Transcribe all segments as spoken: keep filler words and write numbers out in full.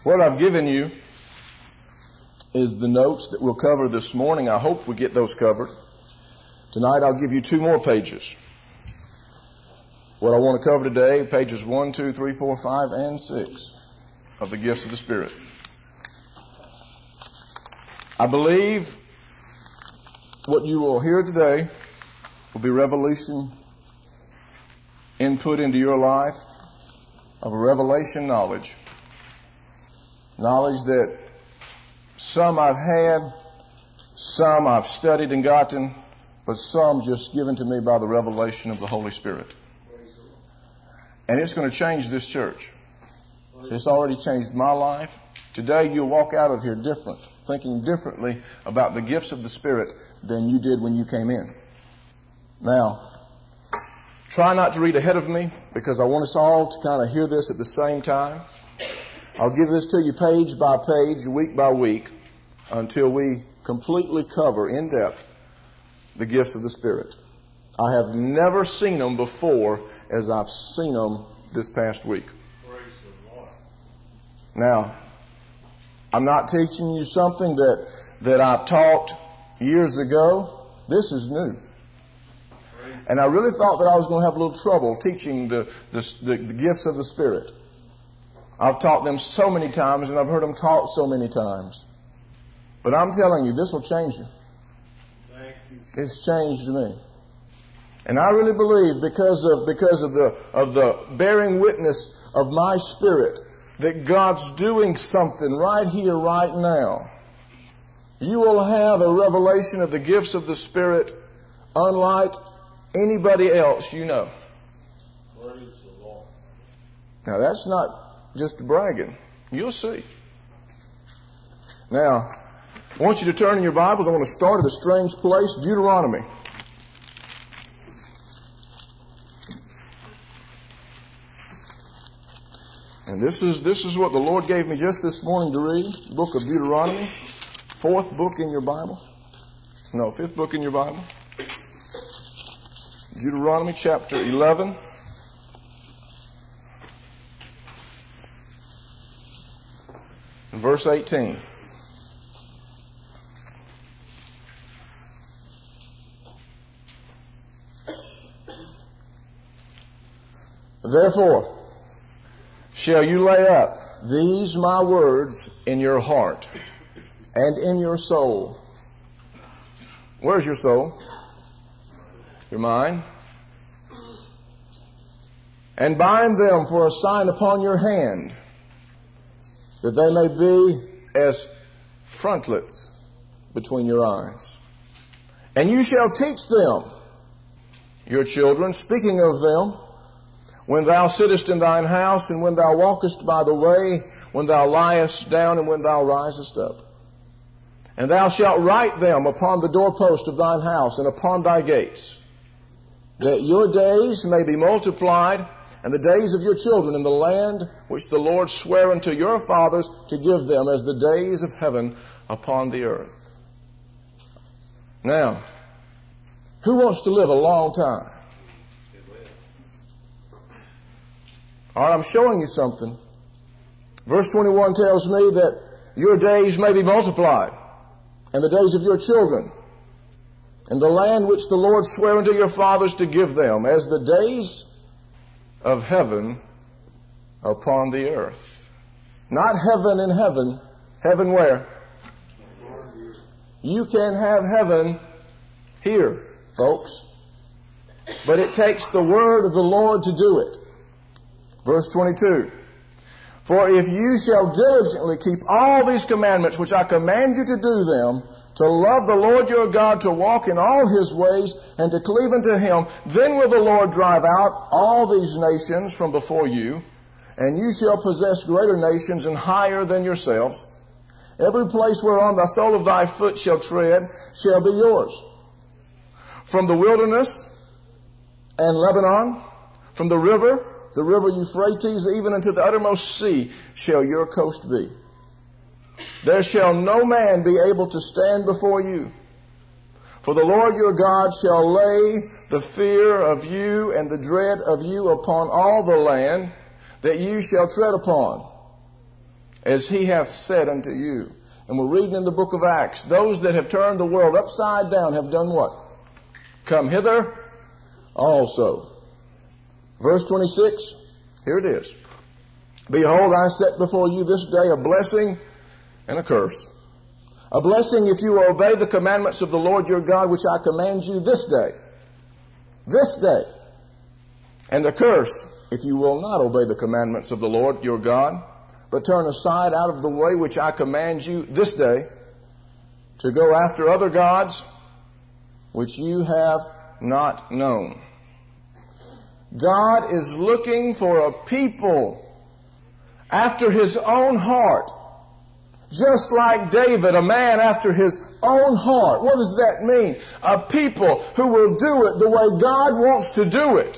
What I've given you is the notes that we'll cover this morning. I hope we get those covered. Tonight I'll give you two more pages. What I want to cover today, pages one, two, three, four, five, and six of the gifts of the Spirit. I believe what you will hear today will be revelation, input into your life of a revelation knowledge. Knowledge that some I've had, some I've studied and gotten, but some just given to me by the revelation of the Holy Spirit. And it's going to change this church. It's already changed my life. Today you'll walk out of here different, thinking differently about the gifts of the Spirit than you did when you came in. Now, try not to read ahead of me because I want us all to kind of hear this at the same time. I'll give this to you page by page, week by week, until we completely cover in depth the gifts of the Spirit. I have never seen them before as I've seen them this past week. Praise the Lord. Now, I'm not teaching you something that, that I've taught years ago. This is new. And I really thought that I was going to have a little trouble teaching the, the, the, the gifts of the Spirit. I've taught them so many times and I've heard them taught so many times. But I'm telling you, this will change you. Thank you. It's changed me. And I really believe because of, because of the, of the bearing witness of my spirit that God's doing something right here, right now. You will have a revelation of the gifts of the Spirit unlike anybody else you know. Praise the Lord. Now that's not just bragging. You'll see. Now, I want you to turn in your Bibles. I want to start at a strange place, Deuteronomy. And this is this is what the Lord gave me just this morning to read. The book of Deuteronomy. Fourth book in your Bible. No, fifth book in your Bible. Deuteronomy chapter eleven. And verse eighteen. Therefore, shall you lay up these my words in your heart and in your soul. Where's your soul? Your mind. And bind them for a sign upon your hand, that they may be as frontlets between your eyes. And you shall teach them, your children, speaking of them, when thou sittest in thine house, and when thou walkest by the way, when thou liest down, and when thou risest up. And thou shalt write them upon the doorpost of thine house, and upon thy gates, that your days may be multiplied, and the days of your children in the land which the Lord sware unto your fathers to give them as the days of heaven upon the earth. Now, who wants to live a long time? All right, I'm showing you something. Verse twenty-one tells me that your days may be multiplied, and the days of your children, and the land which the Lord sware unto your fathers to give them, as the days of heaven upon the earth. Not heaven in heaven. Heaven where? You can have heaven here, folks. But it takes the word of the Lord to do it. Verse twenty-two. For if you shall diligently keep all these commandments which I command you to do them, to love the Lord your God, to walk in all His ways, and to cleave unto Him, then will the Lord drive out all these nations from before you, and you shall possess greater nations and higher than yourselves. Every place whereon the sole of thy foot shall tread shall be yours. From the wilderness and Lebanon, from the river, the river Euphrates, even unto the uttermost sea, shall your coast be. There shall no man be able to stand before you. For the Lord your God shall lay the fear of you and the dread of you upon all the land that you shall tread upon. as he hath said unto you. And we're reading in the book of Acts, those that have turned the world upside down have done what? Come hither also. Verse twenty-six, here it is. Behold, I set before you this day a blessing and a curse. A blessing if you obey the commandments of the Lord your God, which I command you this day. This day. And a curse if you will not obey the commandments of the Lord your God, but turn aside out of the way which I command you this day, to go after other gods which you have not known. God is looking for a people after His own heart. Just like David, a man after His own heart. What does that mean? A people who will do it the way God wants to do it.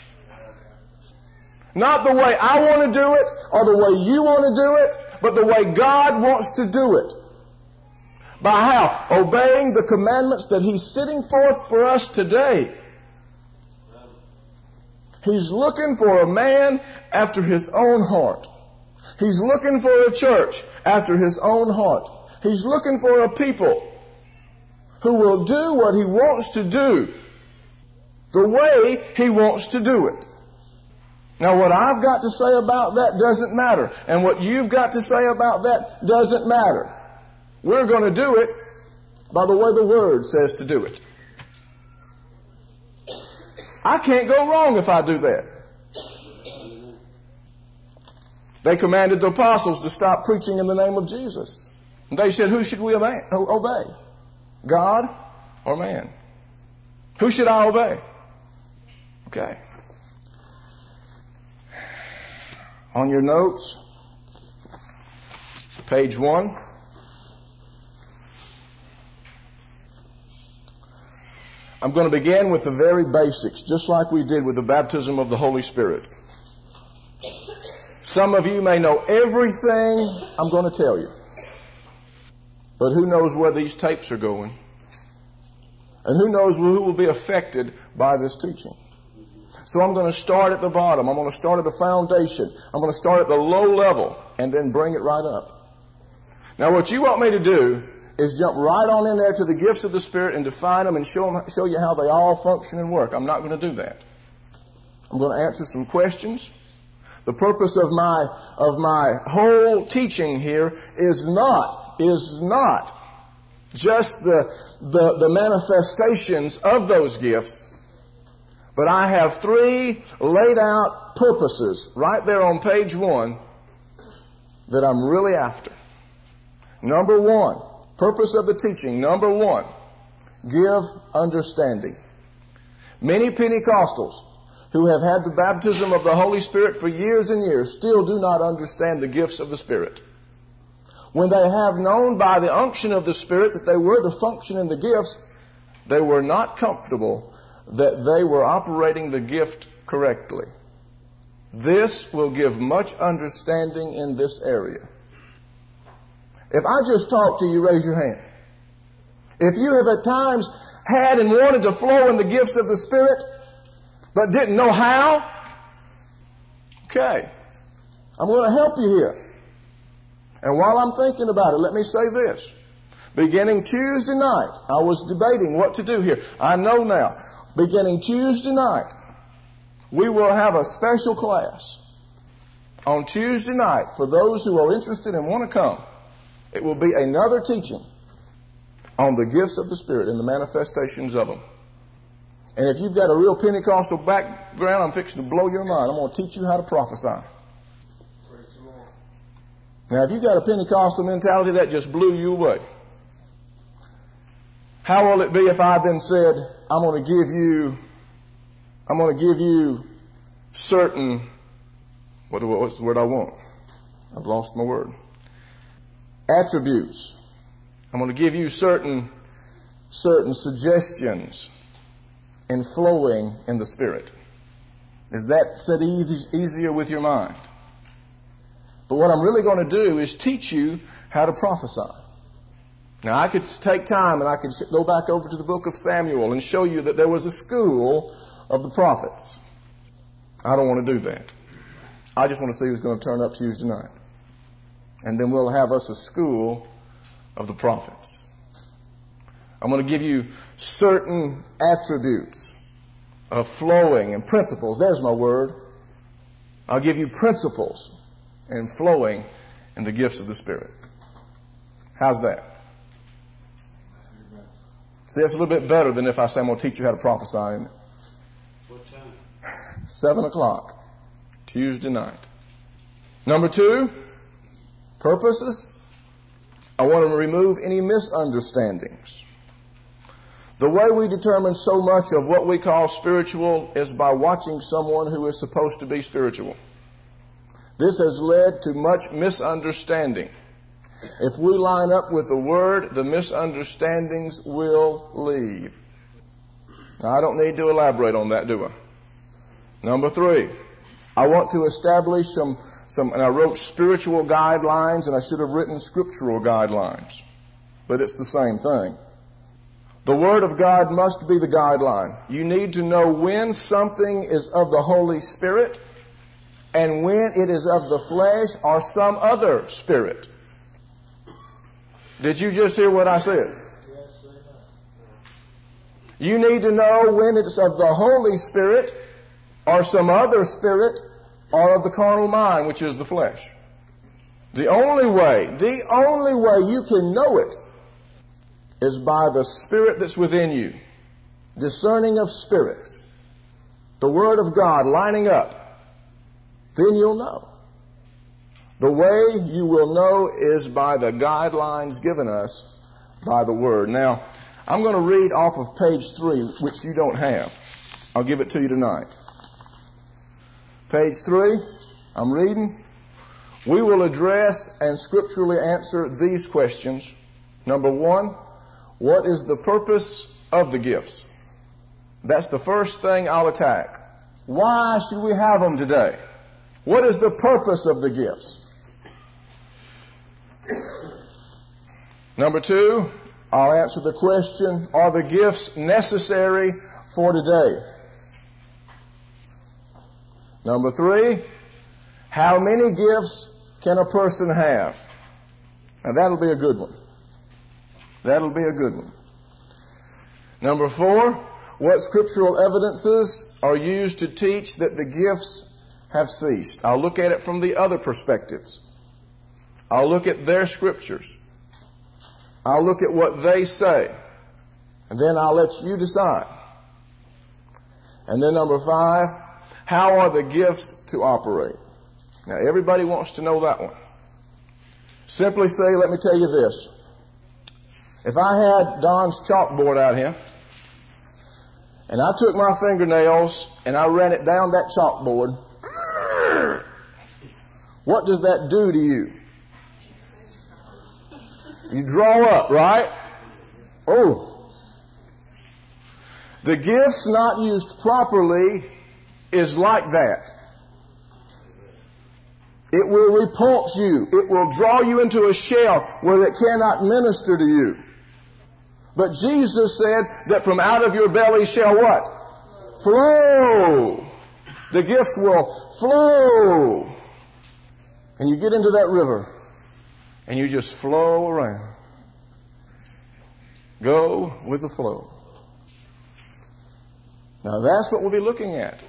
Not the way I want to do it or the way you want to do it, but the way God wants to do it. By how? Obeying the commandments that He's setting forth for us today. He's looking for a man after His own heart. He's looking for a church after His own heart. He's looking for a people who will do what He wants to do the way He wants to do it. Now, what I've got to say about that doesn't matter. And what you've got to say about that doesn't matter. We're going to do it by the way the Word says to do it. I can't go wrong if I do that. They commanded the apostles to stop preaching in the name of Jesus. And they said, who should we obey? God or man? Who should I obey? Okay. On your notes, page one. I'm going to begin with the very basics, just like we did with the baptism of the Holy Spirit. Some of you may know everything I'm going to tell you. But who knows where these tapes are going? And who knows who will be affected by this teaching? So I'm going to start at the bottom. I'm going to start at the foundation. I'm going to start at the low level and then bring it right up. Now what you want me to do is jump right on in there to the gifts of the Spirit and define them and show, them, show you how they all function and work. I'm not going to do that. I'm going to answer some questions. The purpose of my of my whole teaching here is not is not just the the, the manifestations of those gifts, but I have three laid out purposes right there on page one that I'm really after. Number one, purpose of the teaching. Number one, give understanding. Many Pentecostals who have had the baptism of the Holy Spirit for years and years still do not understand the gifts of the Spirit. When they have known by the unction of the Spirit that they were to function in the gifts, they were not comfortable that they were operating the gift correctly. This will give much understanding in this area. If I just talk to you, raise your hand. If you have at times had and wanted to flow in the gifts of the Spirit, but didn't know how, okay, I'm going to help you here. And while I'm thinking about it, let me say this. Beginning Tuesday night, I was debating what to do here. I know now. Beginning Tuesday night, we will have a special class on Tuesday night for those who are interested and want to come. It will be another teaching on the gifts of the Spirit and the manifestations of them. And if you've got a real Pentecostal background, I'm fixing to blow your mind. I'm going to teach you how to prophesy. Praise the Lord. Now, if you've got a Pentecostal mentality, that just blew you away. How will it be if I then said, I'm going to give you, I'm going to give you certain, what, what's the word I want? I've lost my word. Attributes. I'm going to give you certain, certain suggestions in flowing in the Spirit. Is that set easy, easier with your mind? But what I'm really going to do is teach you how to prophesy. Now, I could take time and I could go back over to the book of Samuel and show you that there was a school of the prophets. I don't want to do that. I just want to see who's going to turn up Tuesday night. And then we'll have us a school of the prophets. I'm going to give you certain attributes of flowing and principles. There's my word. I'll give you principles in flowing in the gifts of the Spirit. How's that? See, that's a little bit better than if I say I'm going to teach you how to prophesy. Isn't it? What time? Seven o'clock, Tuesday night. Number two, purposes. I want to remove any misunderstandings. The way we determine so much of what we call spiritual is by watching someone who is supposed to be spiritual. This has led to much misunderstanding. If we line up with the Word, the misunderstandings will leave. Now, I don't need to elaborate on that, do I? Number three, I want to establish some, some, and I wrote spiritual guidelines, and I should have written scriptural guidelines. But it's the same thing. The Word of God must be the guideline. You need to know when something is of the Holy Spirit and when it is of the flesh or some other spirit. Did you just hear what I said? You need to know when it's of the Holy Spirit or some other spirit or of the carnal mind, which is the flesh. The only way, the only way you can know it is by the Spirit that's within you. Discerning of spirits. The Word of God lining up. Then you'll know. The way you will know is by the guidelines given us by the Word. Now, I'm going to read off of page three, which you don't have. I'll give it to you tonight. Page three, I'm reading. We will address and scripturally answer these questions. Number one, what is the purpose of the gifts? That's the first thing I'll attack. Why should we have them today? What is the purpose of the gifts? Number two, I'll answer the question, are the gifts necessary for today? Number three, how many gifts can a person have? Now that'll be a good one. That'll be a good one. Number four, what scriptural evidences are used to teach that the gifts have ceased? I'll look at it from the other perspectives. I'll look at their scriptures. I'll look at what they say. And then I'll let you decide. And then number five, how are the gifts to operate? Now everybody wants to know that one. Simply say, let me tell you this. If I had Don's chalkboard out here, and I took my fingernails and I ran it down that chalkboard, what does that do to you? You draw up, right? Oh. The gifts not used properly is like that. It will repulse you. It will draw you into a shell where it cannot minister to you. But Jesus said that from out of your belly shall what? Flow. The gifts will flow. And you get into that river and you just flow around. Go with the flow. Now that's what we'll be looking at.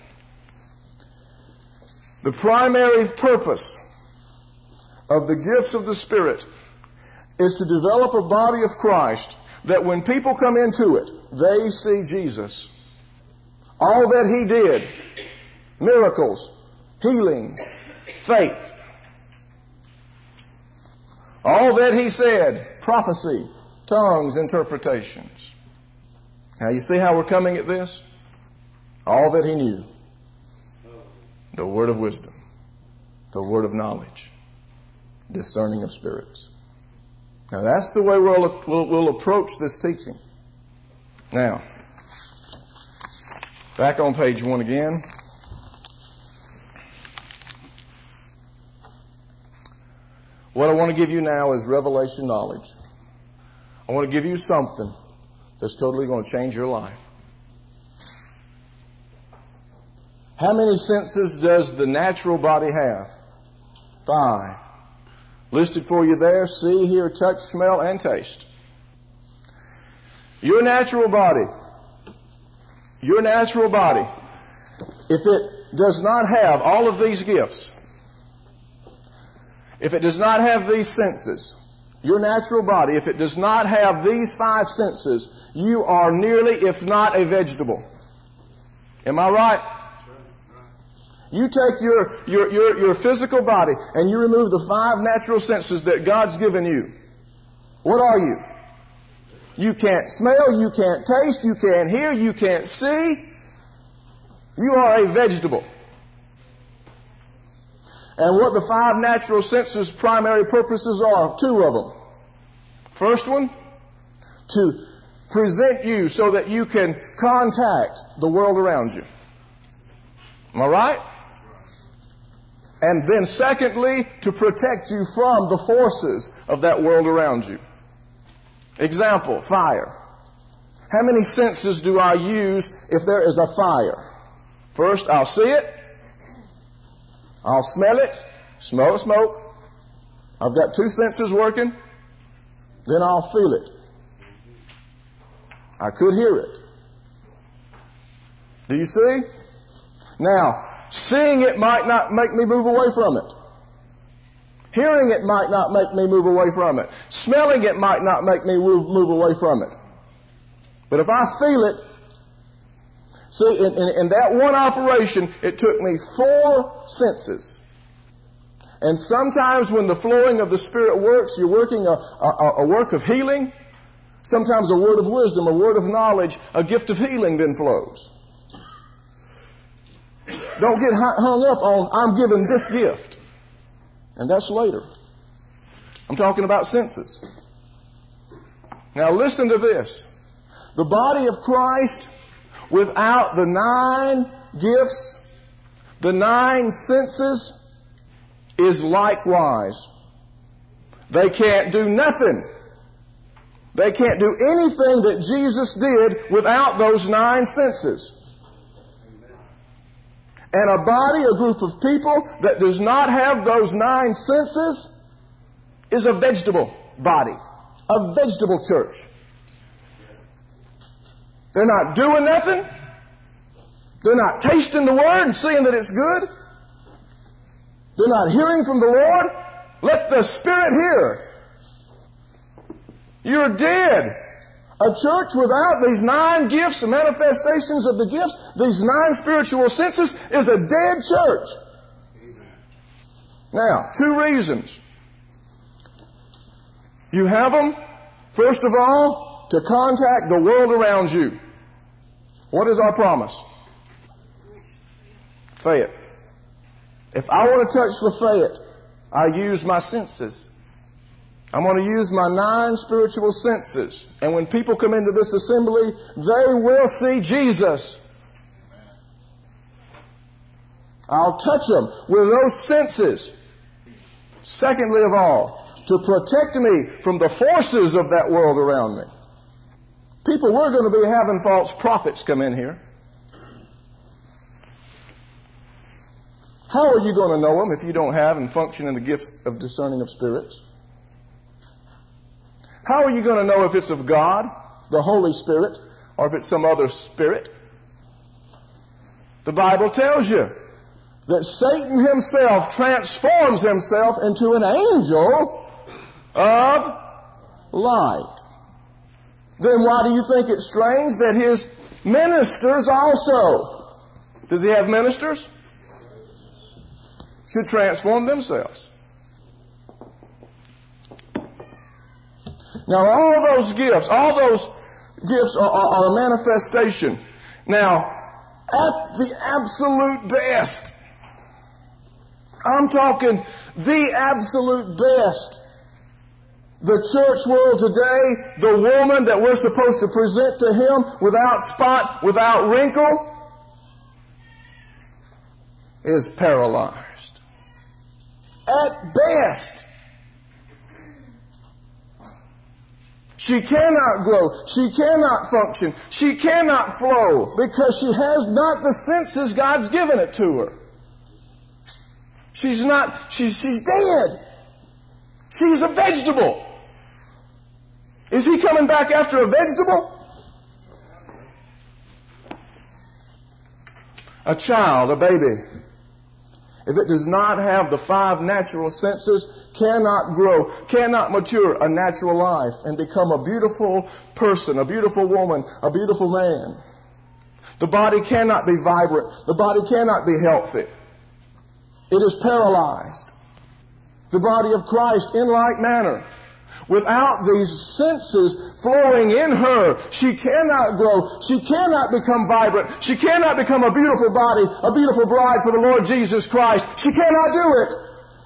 The primary purpose of the gifts of the Spirit is to develop a body of Christ that when people come into it, they see Jesus. All that He did, miracles, healing, faith. All that He said, prophecy, tongues, interpretations. Now you see how we're coming at this? All that He knew. The word of wisdom. The word of knowledge. Discerning of spirits. Now that's the way we'll, we'll, we'll approach this teaching. Now, back on page one again. What I want to give you now is revelation knowledge. I want to give you something that's totally going to change your life. How many senses does the natural body have? Five. Listed for you there: see, hear, touch, smell, and taste. Your natural body, your natural body, if it does not have all of these gifts, if it does not have these senses, your natural body, if it does not have these five senses, you are nearly, if not, a vegetable. Am I right? You take your, your, your, your physical body and you remove the five natural senses that God's given you. What are you? You can't smell, you can't taste, you can't hear, you can't see. You are a vegetable. And what the five natural senses' primary purposes are, two of them. First one, to present you so that you can contact the world around you. Am I right? And then secondly, to protect you from the forces of that world around you. Example, fire. How many senses do I use if there is a fire? First, I'll see it. I'll smell it. Smell smoke. I've got two senses working. Then I'll feel it. I could hear it. Do you see? Now, seeing it might not make me move away from it. Hearing it might not make me move away from it. Smelling it might not make me move, move away from it. But if I feel it, see, in, in, in that one operation, it took me four senses. And sometimes when the flowing of the Spirit works, you're working a, a, a work of healing. Sometimes a word of wisdom, a word of knowledge, a gift of healing then flows. Don't get hung up on, I'm given this gift. And that's later. I'm talking about senses. Now listen to this. The body of Christ, without the nine gifts, the nine senses, is likewise. They can't do nothing. They can't do anything that Jesus did without those nine senses. And a body, a group of people that does not have those nine senses is a vegetable body, a vegetable church. They're not doing nothing. They're not tasting the Word and seeing that it's good. They're not hearing from the Lord. Let the Spirit hear. You're dead. A church without these nine gifts, the manifestations of the gifts, these nine spiritual senses, is a dead church. Amen. Now, two reasons. You have them, first of all, to contact the world around you. What is our promise? Fayette. If I want to touch Lafayette, I use my senses. I'm going to use my nine spiritual senses. And when people come into this assembly, they will see Jesus. I'll touch them with those senses. Secondly of all, to protect me from the forces of that world around me. People, we're going to be having false prophets come in here. How are you going to know them if you don't have and function in the gift of discerning of spirits? How are you going to know if it's of God, the Holy Spirit, or if it's some other spirit? The Bible tells you that Satan himself transforms himself into an angel of light. Then why do you think it's strange that his ministers also, does he have ministers? Should transform themselves. Now, all those gifts, all those gifts are, are, are a manifestation. Now, at the absolute best, I'm talking the absolute best, the church world today, the woman that we're supposed to present to Him without spot, without wrinkle, is paralyzed. At best. She cannot grow. She cannot function. She cannot flow because she has not the senses God's given it to her. She's not, she's, she's dead. She's a vegetable. Is he coming back after a vegetable? A child, a baby, if it does not have the five natural senses, cannot grow, cannot mature a natural life and become a beautiful person, a beautiful woman, a beautiful man. The body cannot be vibrant. The body cannot be healthy. It is paralyzed. The body of Christ, in like manner, without these senses flowing in her, she cannot grow. She cannot become vibrant. She cannot become a beautiful body, a beautiful bride for the Lord Jesus Christ. She cannot do it.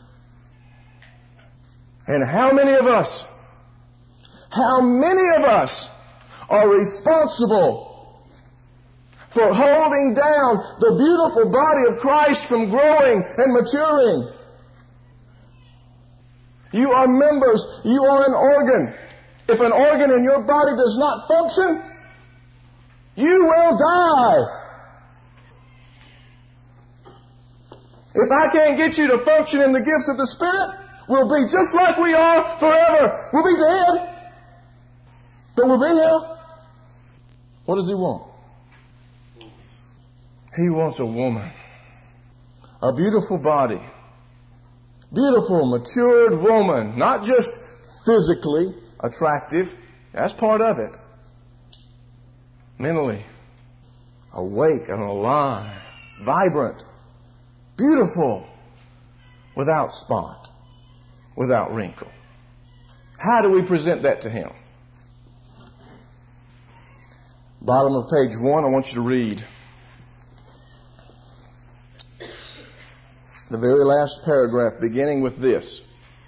And how many of us, how many of us are responsible for holding down the beautiful body of Christ from growing and maturing? You are members. You are an organ. If an organ in your body does not function, you will die. If I can't get you to function in the gifts of the Spirit, we'll be just like we are forever. We'll be dead, but we'll be here. What does He want? He wants a woman. A beautiful body. Beautiful, matured woman. Not just physically attractive. That's part of it. Mentally. Awake and alive. Vibrant. Beautiful. Without spot. Without wrinkle. How do we present that to Him? Bottom of page one, I want you to read the very last paragraph, beginning with this.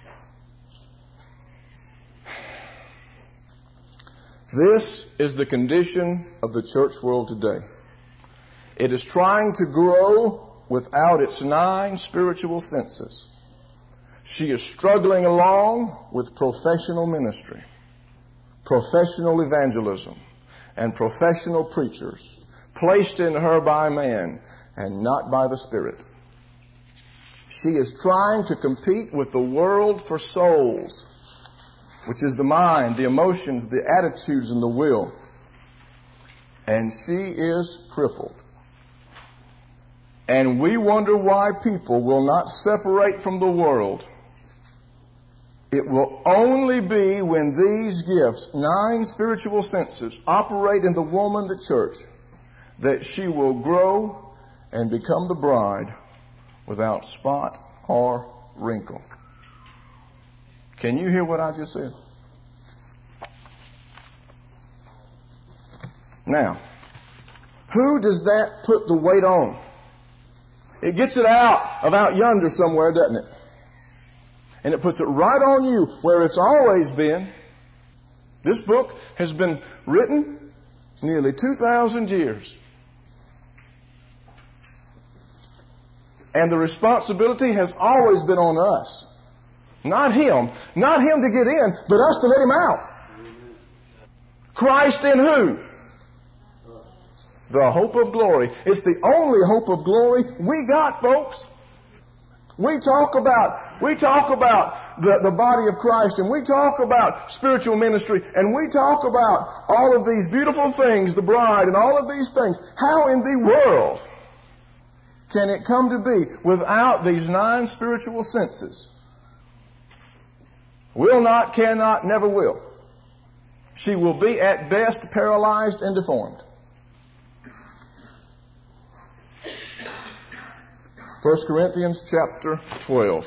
This is the condition of the church world today. It is trying to grow without its nine spiritual senses. She is struggling along with professional ministry, professional evangelism, and professional preachers placed in her by man and not by the Spirit. She is trying to compete with the world for souls, which is the mind, the emotions, the attitudes, and the will. And she is crippled. And we wonder why people will not separate from the world. It will only be when these gifts, nine spiritual senses, operate in the woman, the church, that she will grow and become the bride without spot or wrinkle. Can you hear what I just said? Now, who does that put the weight on? It gets it out of out yonder somewhere, doesn't it? And it puts it right on you where it's always been. This book has been written nearly two thousand years. And the responsibility has always been on us. Not Him. Not Him to get in, but us to let Him out. Christ in who? The hope of glory. It's the only hope of glory we got, folks. We talk about, we talk about the, the body of Christ, and we talk about spiritual ministry, and we talk about all of these beautiful things, the bride, and all of these things. How in the world can it come to be without these nine spiritual senses? Will not, cannot, never will. She will be at best paralyzed and deformed. First Corinthians chapter twelve.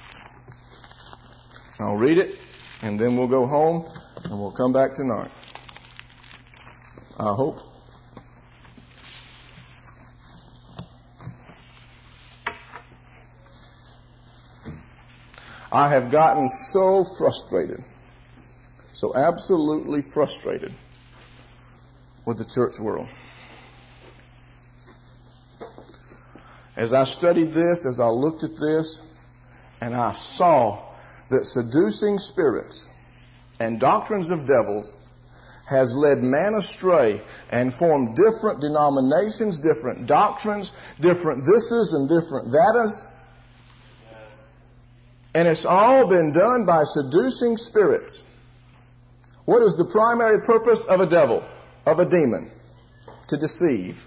I'll read it, and then we'll go home, and we'll come back tonight. I hope. I have gotten so frustrated, so absolutely frustrated with the church world. As I studied this, as I looked at this, and I saw that seducing spirits and doctrines of devils has led man astray and formed different denominations, different doctrines, different thises and different thatas. And it's all been done by seducing spirits. What is the primary purpose of a devil, of a demon? To deceive.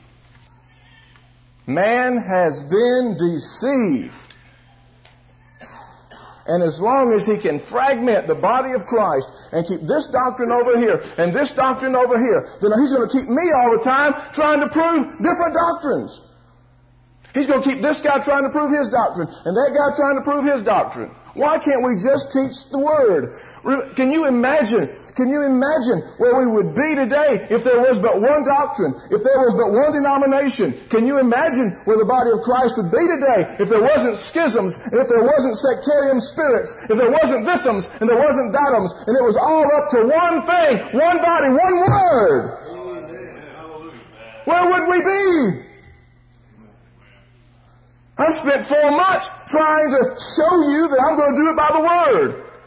Man has been deceived. And as long as he can fragment the body of Christ and keep this doctrine over here and this doctrine over here, then he's going to keep me all the time trying to prove different doctrines. He's going to keep this guy trying to prove his doctrine and that guy trying to prove his doctrine. Why can't we just teach the Word? Can you imagine, can you imagine where we would be today if there was but one doctrine, if there was but one denomination? Can you imagine where the body of Christ would be today if there wasn't schisms, if there wasn't sectarian spirits, if there wasn't thisums and there wasn't thatums, and it was all up to one thing, one body, one Word? Where would we be? I spent four months trying to show you that I'm going to do it by the Word.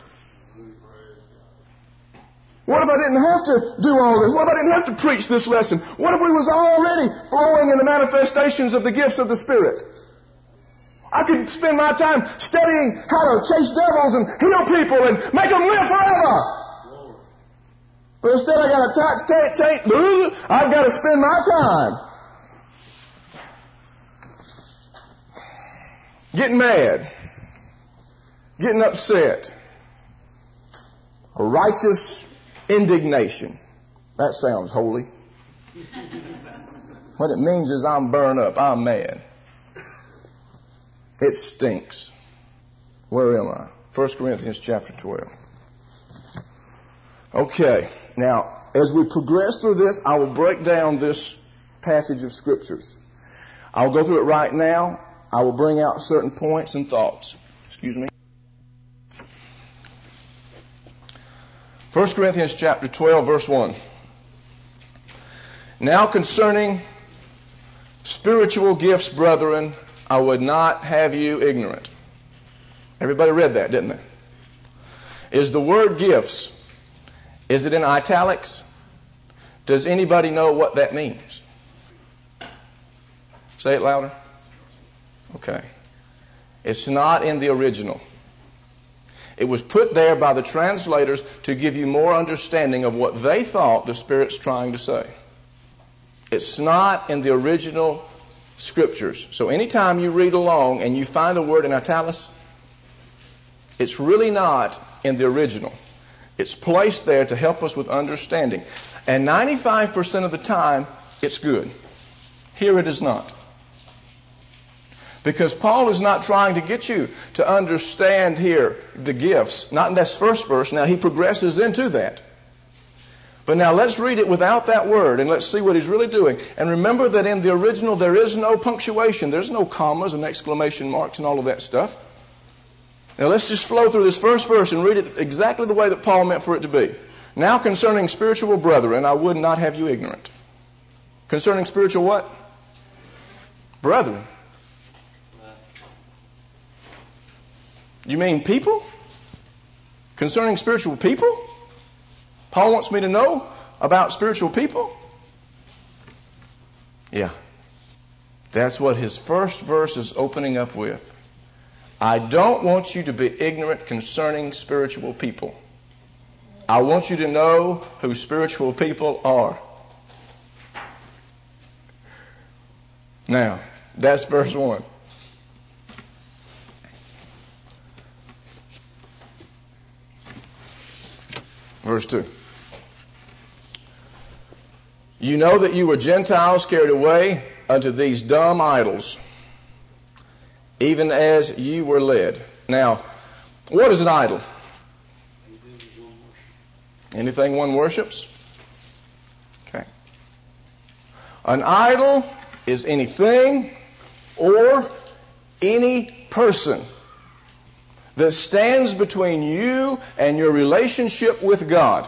What if I didn't have to do all this? What if I didn't have to preach this lesson? What if we was already flowing in the manifestations of the gifts of the Spirit? I could spend my time studying how to chase devils and heal people and make them live forever. But instead I got to tax, tax, tax, I've got to spend my time getting mad, getting upset, a righteous indignation. That sounds holy. What it means is I'm burned up, I'm mad. It stinks. Where am I? First Corinthians chapter twelve. Okay, now as we progress through this, I will break down this passage of Scriptures. I'll go through it right now. I will bring out certain points and thoughts. Excuse me. First Corinthians chapter twelve, verse one. Now concerning spiritual gifts, brethren, I would not have you ignorant. Everybody read that, didn't they? Is the word gifts, is it in italics? Does anybody know what that means? Say it louder. Okay. It's not in the original. It was put there by the translators to give you more understanding of what they thought the Spirit's trying to say. It's not in the original Scriptures. So anytime you read along and you find a word in italics, it's really not in the original. It's placed there to help us with understanding. And ninety-five percent of the time, it's good. Here it is not. Because Paul is not trying to get you to understand here the gifts. Not in this first verse. Now he progresses into that. But now let's read it without that word and let's see what he's really doing. And remember that in the original there is no punctuation. There's no commas and exclamation marks and all of that stuff. Now let's just flow through this first verse and read it exactly the way that Paul meant for it to be. Now concerning spiritual brethren, I would not have you ignorant. Concerning spiritual what? Brethren. You mean people? Concerning spiritual people? Paul wants me to know about spiritual people? Yeah. That's what his first verse is opening up with. I don't want you to be ignorant concerning spiritual people. I want you to know who spiritual people are. Now, that's verse one. Verse two. You know that you were Gentiles carried away unto these dumb idols, even as you were led. Now, what is an idol? Anything one worships? Okay. An idol is anything or any person that stands between you and your relationship with God.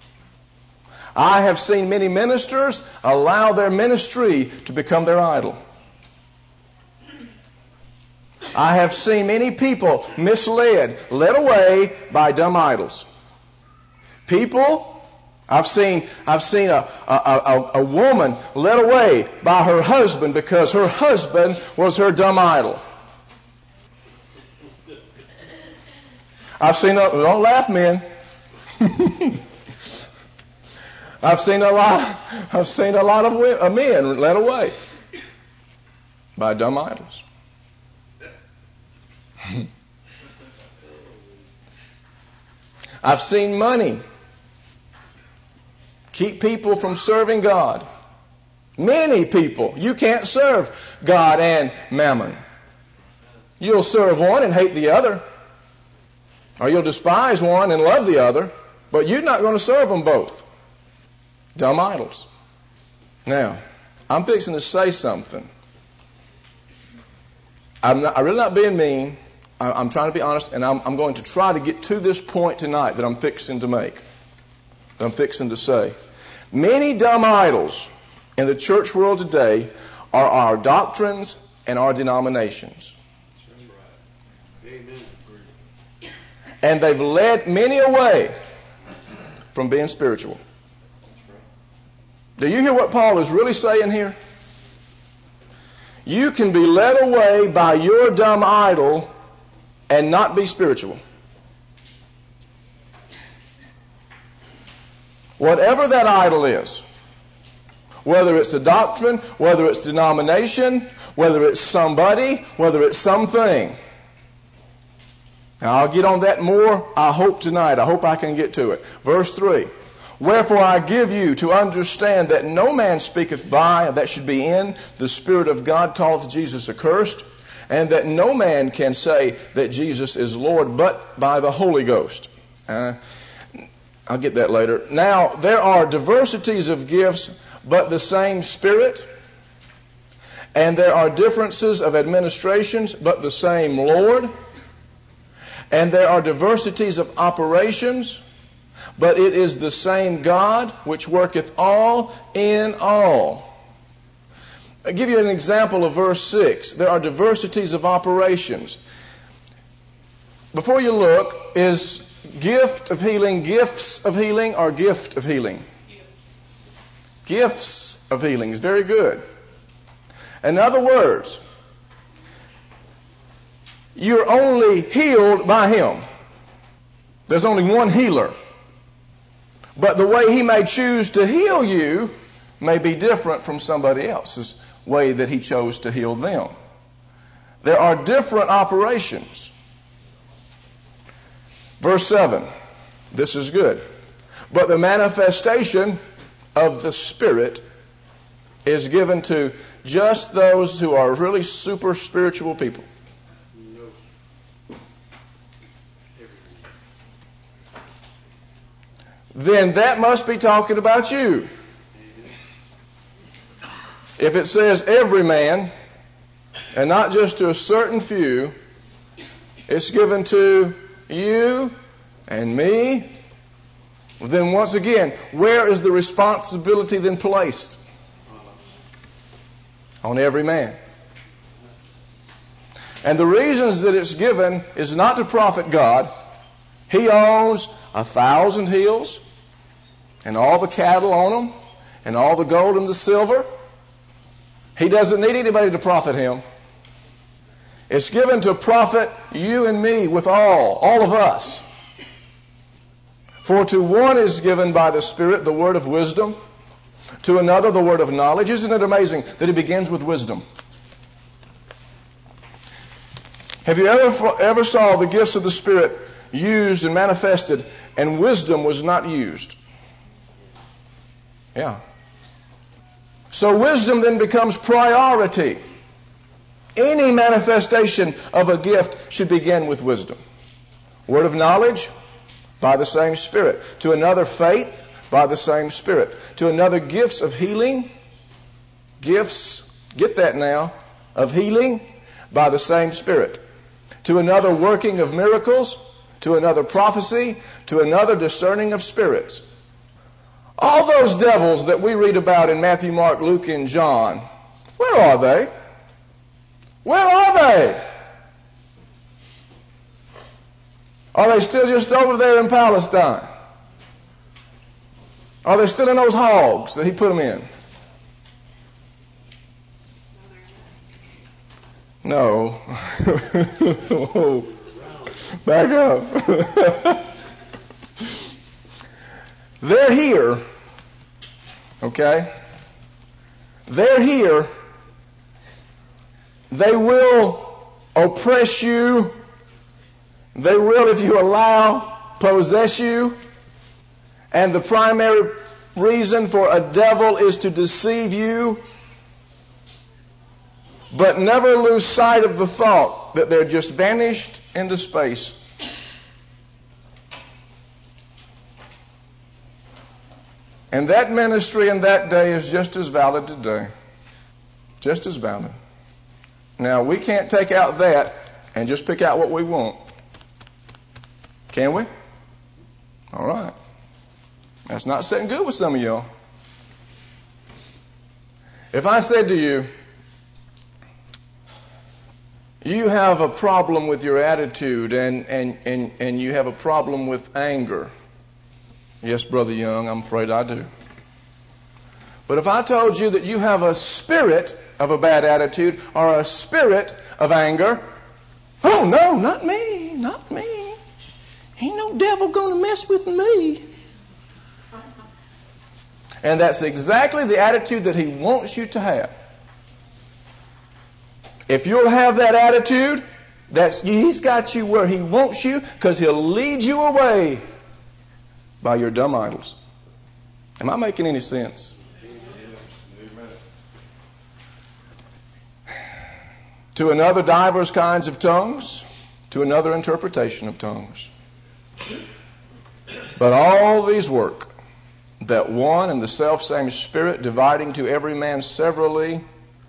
I have seen many ministers allow their ministry to become their idol. I have seen many people misled, led away by dumb idols. People, I've seen, I've seen a, a, a, a woman led away by her husband because her husband was her dumb idol. I've seen, a, don't laugh, men. I've seen a lot, I've seen a lot of uh, men led away by dumb idols. I've seen money keep people from serving God. Many people. You can't serve God and mammon. You'll serve one and hate the other. Or you'll despise one and love the other. But you're not going to serve them both. Dumb idols. Now, I'm fixing to say something. I'm, not, I'm really not being mean. I, I'm trying to be honest, and I'm, I'm going to try to get to this point tonight that I'm fixing to make, that I'm fixing to say. Many dumb idols in the church world today are our doctrines and our denominations. Amen. And they've led many away from being spiritual. Do you hear what Paul is really saying here? You can be led away by your dumb idol and not be spiritual. Whatever that idol is, whether it's a doctrine, whether it's denomination, whether it's somebody, whether it's something. Now, I'll get on that more, I hope, tonight. I hope I can get to it. Verse three. Wherefore I give you to understand that no man speaketh by, that should be in, the Spirit of God calleth Jesus accursed, and that no man can say that Jesus is Lord but by the Holy Ghost. Uh, I'll get that later. Now, there are diversities of gifts, but the same Spirit. And there are differences of administrations, but the same Lord. And there are diversities of operations, but it is the same God which worketh all in all. I'll give you an example of verse six. There are diversities of operations. Before you look, is gift of healing, gifts of healing, or gift of healing? Gifts of healing is very good. In other words, you're only healed by Him. There's only one healer. But the way He may choose to heal you may be different from somebody else's way that He chose to heal them. There are different operations. Verse seven. This is good. But the manifestation of the Spirit is given to just those who are really super spiritual people. Then that must be talking about you. If it says every man, and not just to a certain few, it's given to you and me, then once again, where is the responsibility then placed? On every man. And the reasons that it's given is not to profit God. He owns a thousand hills, and all the cattle on them, and all the gold and the silver. He doesn't need anybody to profit Him. It's given to profit you and me with all, all of us. For to one is given by the Spirit the word of wisdom, to another the word of knowledge. Isn't it amazing that it begins with wisdom? Have you ever, ever saw the gifts of the Spirit used and manifested, and wisdom was not used? Yeah. So wisdom then becomes priority. Any manifestation of a gift should begin with wisdom. Word of knowledge, by the same Spirit. To another, faith, by the same Spirit. To another, gifts of healing. Gifts, get that now, of healing, by the same Spirit. To another, working of miracles. To another, prophecy. To another, discerning of spirits. All those devils that we read about in Matthew, Mark, Luke, and John, where are they? Where are they? Are they still just over there in Palestine? Are they still in those hogs that He put them in? No. Back up. They're here. Okay? They're here. They will oppress you. They will, if you allow, possess you. And the primary reason for a devil is to deceive you. But never lose sight of the thought that they're just vanished into space. And that ministry in that day is just as valid today. Just as valid. Now, we can't take out that and just pick out what we want. Can we? All right. That's not sitting good with some of y'all. If I said to you, you have a problem with your attitude and, and, and, and you have a problem with anger. Yes, Brother Young, I'm afraid I do. But if I told you that you have a spirit of a bad attitude or a spirit of anger, oh no, not me, not me. Ain't no devil going to mess with me. And that's exactly the attitude that he wants you to have. If you'll have that attitude, that's he's got you where he wants you, because he'll lead you away by your dumb idols. Am I making any sense? Amen. To another divers kinds of tongues, to another interpretation of tongues. But all these work, that one and the self-same Spirit, dividing to every man severally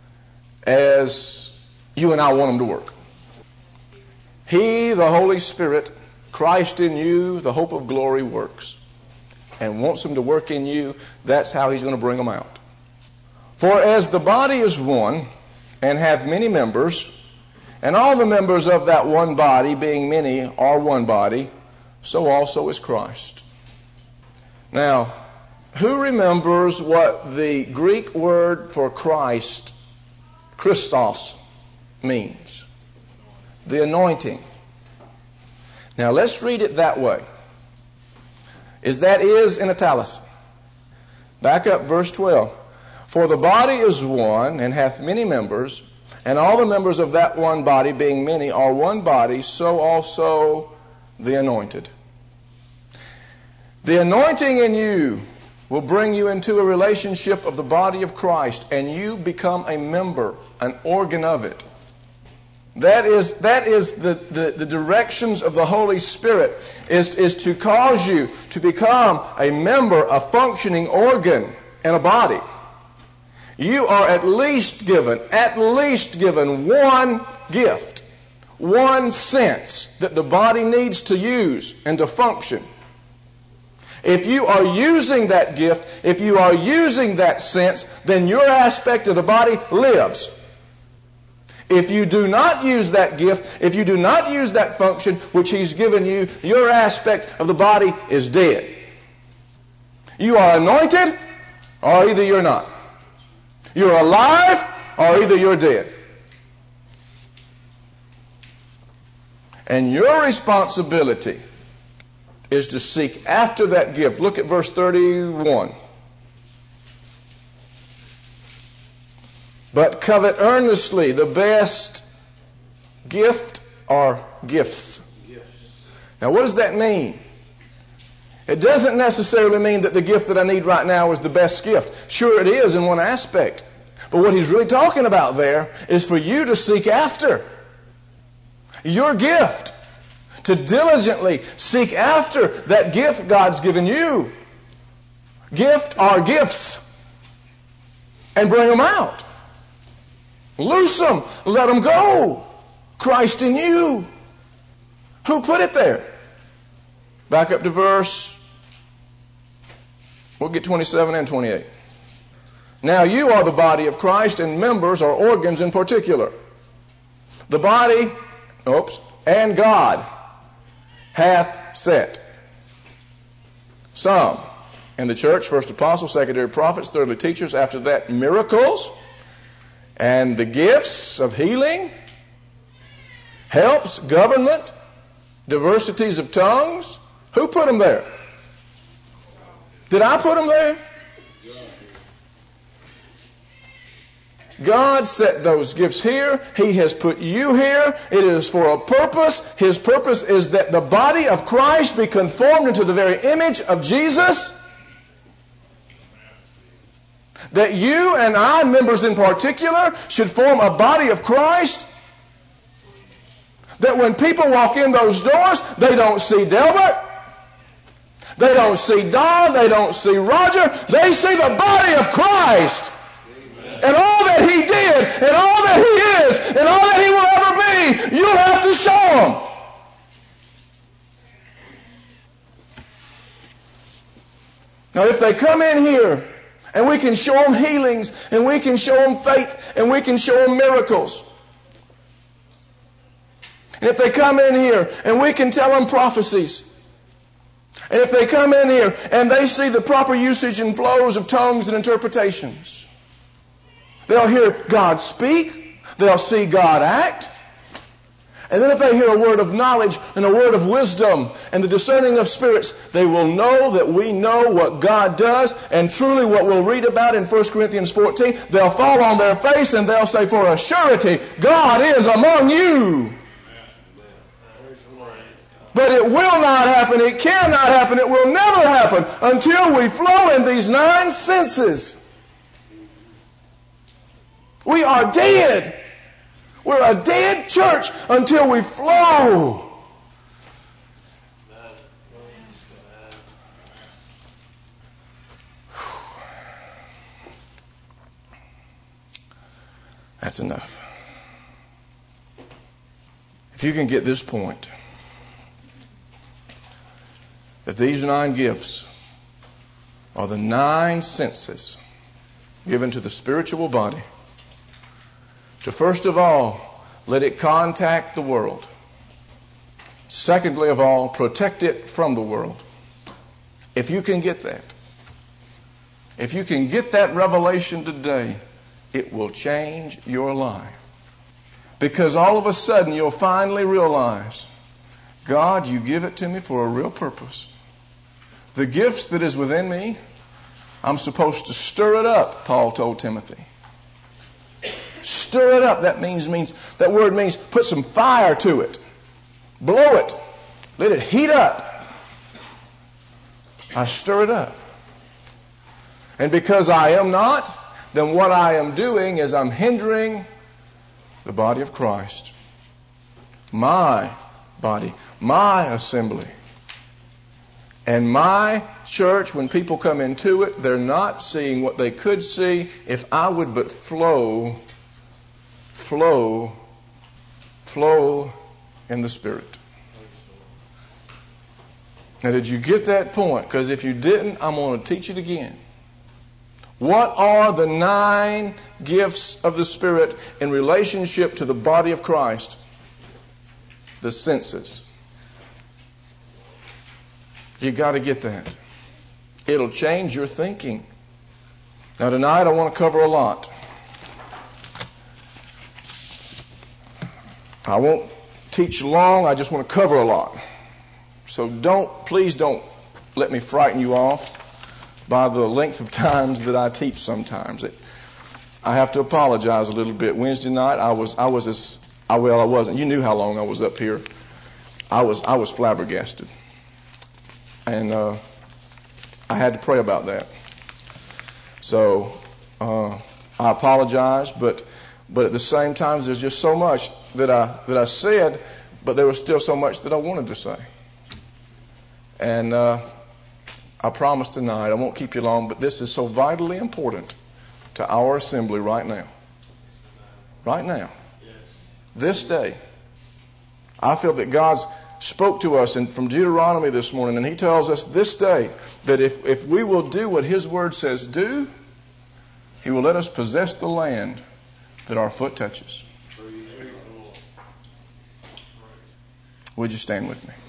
as you and I want them to work. He, the Holy Spirit, Christ in you, the hope of glory, works. And wants them to work in you. That's how he's going to bring them out. For as the body is one, and hath many members, and all the members of that one body, being many, are one body, so also is Christ. Now, who remembers what the Greek word for Christ, Christos, means? The anointing. Now let's read it that way. Is that is in italics. Back up verse twelve. For the body is one and hath many members, and all the members of that one body, being many, are one body, so also the anointed. The anointing in you will bring you into a relationship of the body of Christ, and you become a member, an organ of it. That is, that is the, the, the directions of the Holy Spirit, is, is to cause you to become a member, a functioning organ in a body. You are at least given, at least given one gift, one sense that the body needs to use and to function. If you are using that gift, if you are using that sense, then your aspect of the body lives. If you do not use that gift, if you do not use that function which he's given you, your aspect of the body is dead. You are anointed, or either you're not. You're alive, or either you're dead. And your responsibility is to seek after that gift. Look at verse thirty-one. But covet earnestly the best gift or gifts. Gifts. Now what does that mean? It doesn't necessarily mean that the gift that I need right now is the best gift. Sure it is in one aspect. But what he's really talking about there is for you to seek after your gift. To diligently seek after that gift God's given you. Gift or gifts. And bring them out. Loose them. Let them go. Christ in you. Who put it there? Back up to verse. We'll get twenty-seven and twenty-eight. Now you are the body of Christ, and members or organs in particular. The body, oops, and God hath set some in the church, first apostles, secondary prophets, thirdly teachers, after that miracles, and the gifts of healing, helps, government, Diversities of tongues? Who put them there? Did I put them there? God set those gifts here. He has put you here. It is for a purpose. His purpose is that the body of Christ be conformed into the very image of Jesus. That you and I, members in particular, should form a body of Christ. That when people walk in those doors, they don't see Delbert. They don't see Don. They don't see Roger. They see the body of Christ. And all that He did, and all that He is, and all that He will ever be, you'll have to show them. Now, if they come in here, and we can show them healings, and we can show them faith, and we can show them miracles. And if they come in here, and we can tell them prophecies. And if they come in here, and they see the proper usage and flows of tongues and interpretations. They'll hear God speak. They'll see God act. And then if they hear a word of knowledge and a word of wisdom and the discerning of spirits, they will know that we know what God does. And truly what we'll read about in First Corinthians fourteen, they'll fall on their face and they'll say, for a surety, God is among you. But it will not happen. It cannot happen. It will never happen until we flow in these nine senses. We are dead. We're a dead church until we flow. That's enough. If you can get this point, that these nine gifts are the nine senses given to the spiritual body, to first of all, let it contact the world. Secondly of all, protect it from the world. If you can get that, if you can get that revelation today, it will change your life. Because all of a sudden you'll finally realize, God, you give it to me for a real purpose. The gifts that is within me, I'm supposed to stir it up, Paul told Timothy. Stir it up. That means means that word means put some fire to it. Blow it. Let it heat up. I stir it up. And because I am not, then what I am doing is I'm hindering the body of Christ. My body. My assembly. And my church, when people come into it, they're not seeing what they could see if I would but flow, flow, flow in the Spirit. Now, did you get that point? Because if you didn't, I'm going to teach it again. What are the nine gifts of the Spirit in relationship to the body of Christ? The senses. You got to get that. It'll change your thinking. Now tonight I want to cover a lot. I won't teach long. I just want to cover a lot. So don't, please don't let me frighten you off by the length of times that I teach sometimes. It, I have to apologize a little bit. Wednesday night I was I was as I well I wasn't. You knew how long I was up here. I was I was flabbergasted. And uh, I had to pray about that. So uh, I apologize, but but at the same time, there's just so much that I that I said, but there was still so much that I wanted to say. And uh, I promise tonight I won't keep you long, but this is so vitally important to our assembly right now. Right now, this day, I feel that God's spoke to us in, from Deuteronomy this morning, and He tells us this day that if, if we will do what His Word says do, He will let us possess the land that our foot touches. Would you stand with me?